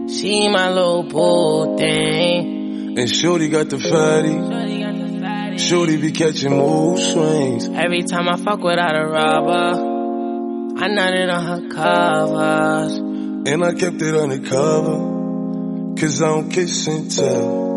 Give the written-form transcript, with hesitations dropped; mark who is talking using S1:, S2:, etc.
S1: She my little boo thing.
S2: And Shorty got the fatty. Shorty be catching mood swings.
S1: Every time I fuck without a rubber, I nutted on her covers.
S2: And I kept it undercover, 'cause I don't kiss and tell.